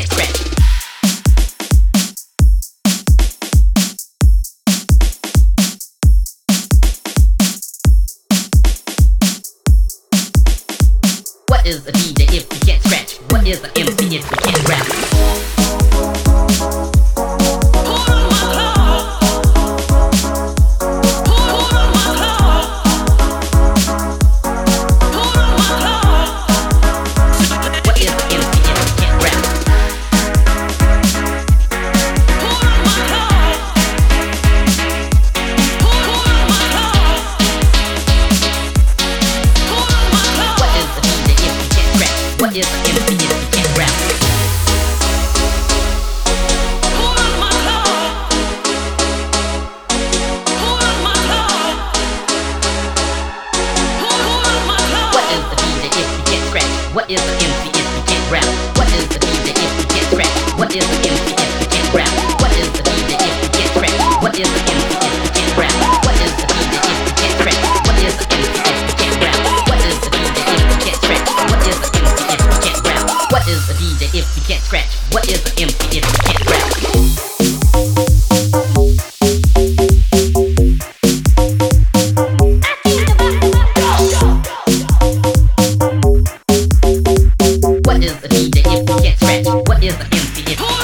can't scratch? What is a DJ if he can't scratch? What is an MC if he can't rap? What is an MC if he can't rap? What is the DJ if he can't scratch? What is an MC if he can't rap? What is the DJ if he can't scratch? What is an MC if he can't rap? What is the DJ if he can't scratch? What is an MC if he can't rap? What is the DJ if he can't scratch? What is an MC if he can't rap? What is the DJ if he can't scratch? What is an MC if he can't rap? What is a DJ if he can't scratch? What is an MC if he can't rap? What is a DJ if he can't scratch? What is an MC if he can't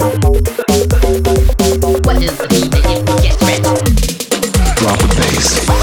Drop the bass.